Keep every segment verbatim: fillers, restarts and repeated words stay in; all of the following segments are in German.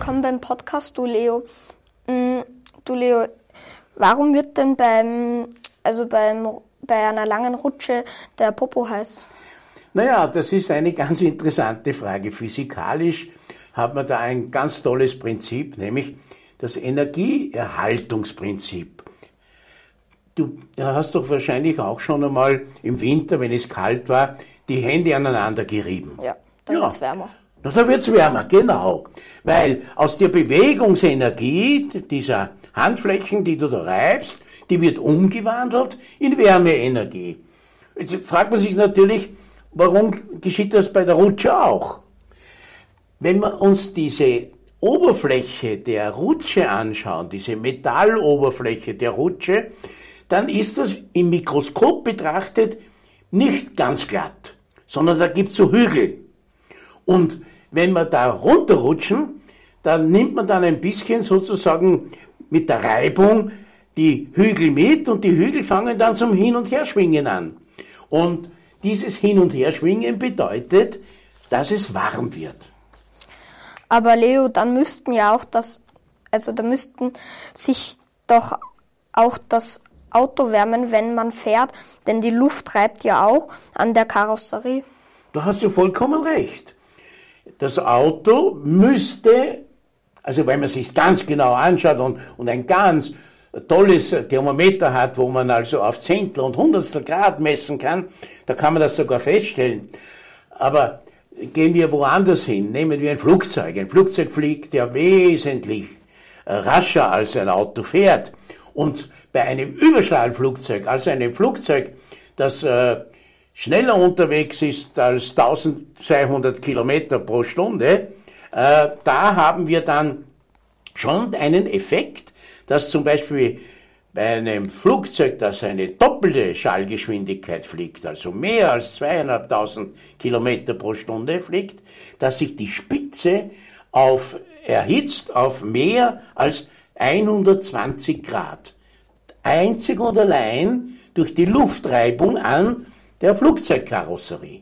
willkommen beim Podcast, du Leo. Du Leo, warum wird denn beim, also beim, bei einer langen Rutsche der Popo heiß? Naja, das ist eine ganz interessante Frage. Physikalisch hat man da ein ganz tolles Prinzip, nämlich das Energieerhaltungsprinzip. Du hast doch wahrscheinlich auch schon einmal im Winter, wenn es kalt war, die Hände aneinander gerieben. Ja, dann ja. wird's wärmer. Na, da wird's wärmer, genau. Weil aus der Bewegungsenergie dieser Handflächen, die du da reibst, die wird umgewandelt in Wärmeenergie. Jetzt fragt man sich natürlich, warum geschieht das bei der Rutsche auch? Wenn wir uns diese Oberfläche der Rutsche anschauen, diese Metalloberfläche der Rutsche, dann ist das im Mikroskop betrachtet nicht ganz glatt, sondern da gibt's so Hügel. Und wenn wir da runterrutschen, dann nimmt man dann ein bisschen sozusagen mit der Reibung die Hügel mit und die Hügel fangen dann zum Hin- und Herschwingen an. Und dieses Hin- und Herschwingen bedeutet, dass es warm wird. Aber Leo, dann müssten ja auch das, also da müssten sich doch auch das Auto wärmen, wenn man fährt, denn die Luft reibt ja auch an der Karosserie. Da hast du vollkommen recht. Das Auto müsste, also wenn man sich ganz genau anschaut und, und ein ganz tolles Thermometer hat, wo man also auf Zehntel und Hundertstel Grad messen kann, da kann man das sogar feststellen. Aber gehen wir woanders hin, nehmen wir ein Flugzeug. Ein Flugzeug fliegt ja wesentlich rascher als ein Auto fährt. Und bei einem Überschallflugzeug, also einem Flugzeug, das äh, schneller unterwegs ist als eintausendzweihundert Kilometer pro Stunde, äh, da haben wir dann schon einen Effekt, dass zum Beispiel bei einem Flugzeug, das eine doppelte Schallgeschwindigkeit fliegt, also mehr als zweieinhalbtausend Kilometer pro Stunde fliegt, dass sich die Spitze auf, erhitzt auf mehr als hundertzwanzig Grad. Einzig und allein durch die Luftreibung an der Flugzeugkarosserie.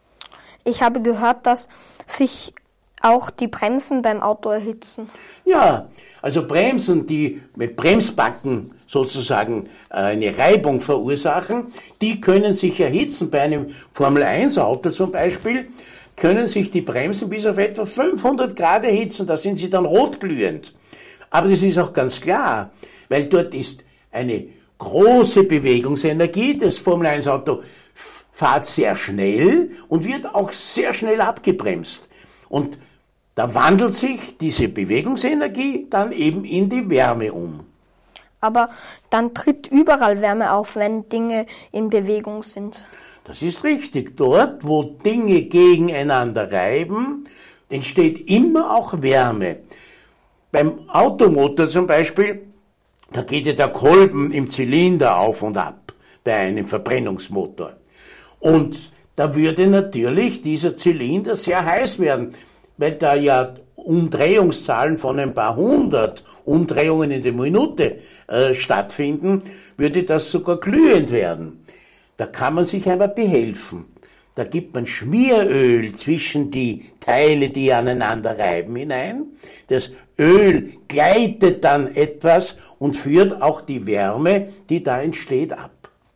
Ich habe gehört, dass sich auch die Bremsen beim Auto erhitzen. Ja, also Bremsen, die mit Bremsbacken sozusagen eine Reibung verursachen, die können sich erhitzen. Bei einem Formel eins Auto zum Beispiel können sich die Bremsen bis auf etwa fünfhundert Grad erhitzen, da sind sie dann rotglühend. Aber das ist auch ganz klar, weil dort ist eine große Bewegungsenergie. Das Formel eins Auto fährt sehr schnell und wird auch sehr schnell abgebremst. Und da wandelt sich diese Bewegungsenergie dann eben in die Wärme um. Aber dann tritt überall Wärme auf, wenn Dinge in Bewegung sind. Das ist richtig. Dort, wo Dinge gegeneinander reiben, entsteht immer auch Wärme. Beim Automotor zum Beispiel, da geht ja der Kolben im Zylinder auf und ab, bei einem Verbrennungsmotor. Und da würde natürlich dieser Zylinder sehr heiß werden, weil da ja Umdrehungszahlen von ein paar hundert Umdrehungen in der Minute äh, stattfinden, würde das sogar glühend werden. Da kann man sich aber behelfen. Da gibt man Schmieröl zwischen die Teile, die aneinander reiben, hinein. Das Öl gleitet dann etwas und führt auch die Wärme, die da entsteht, ab.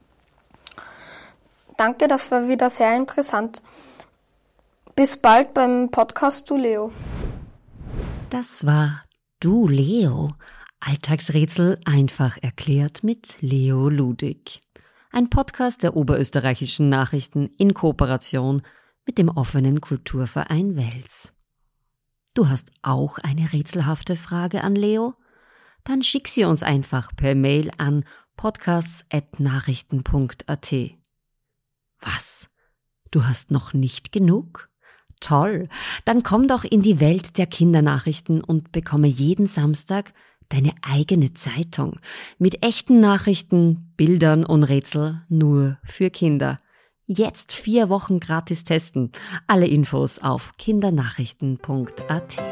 Danke, das war wieder sehr interessant. Bis bald beim Podcast, du Leo. Das war Du Leo. Alltagsrätsel einfach erklärt mit Leo Ludig. Ein Podcast der Oberösterreichischen Nachrichten in Kooperation mit dem offenen Kulturverein Wels. Du hast auch eine rätselhafte Frage an Leo? Dann schick sie uns einfach per Mail an podcasts at nachrichten punkt a t. Was? Du hast noch nicht genug? Toll, dann komm doch in die Welt der Kindernachrichten und bekomme jeden Samstag deine eigene Zeitung mit echten Nachrichten, Bildern und Rätsel nur für Kinder. Jetzt vier Wochen gratis testen. Alle Infos auf kindernachrichten punkt a t.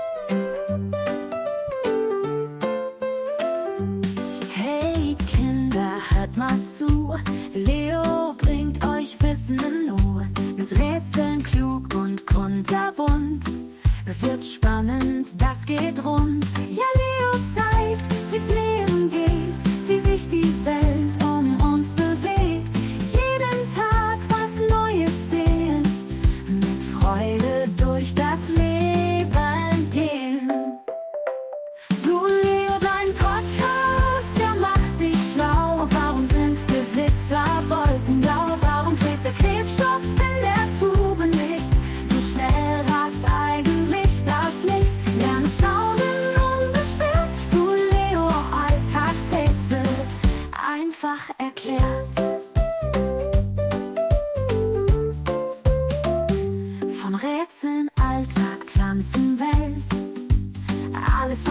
Hey Kinder, hört mal zu. Leo bringt euch Wissen in Not. Mit Rätseln klug und kunterbunt. Wird spannend, das geht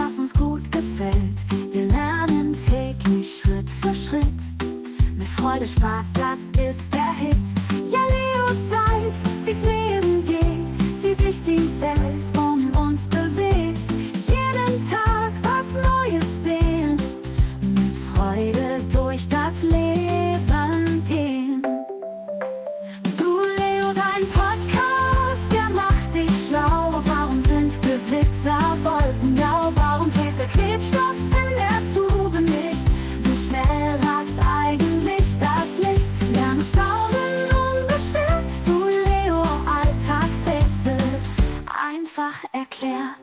was uns gut gefällt. Wir lernen täglich Schritt für Schritt. Mit Freude, Spaß, das ist der Hit. Ja, Leo zeigt, wie's Leben geht, wie sich die Welt um uns bewegt. Jeden Tag was Neues sehen, mit Freude durch das Leben gehen. Du Leo, dein Podcast, der macht dich schlau. Warum sind Gewitter wolkengrau? Warum klebt der Klebstoff in der Tube nicht? Wie schnell rast eigentlich das Licht? Lerne staunen unbeschwert. Du Leo, Alltagsrätsel einfach erklärt.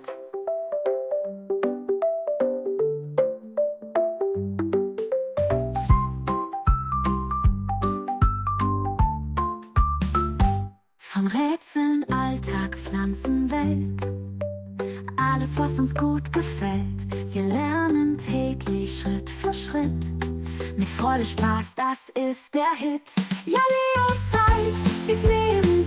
Von Rätseln, Alltag, Pflanzen, Welt. Alles, was uns gut gefällt. Wir lernen täglich Schritt für Schritt. Mit Freude, Spaß, das ist der Hit. Ja, Leo zeigt, wie's Leben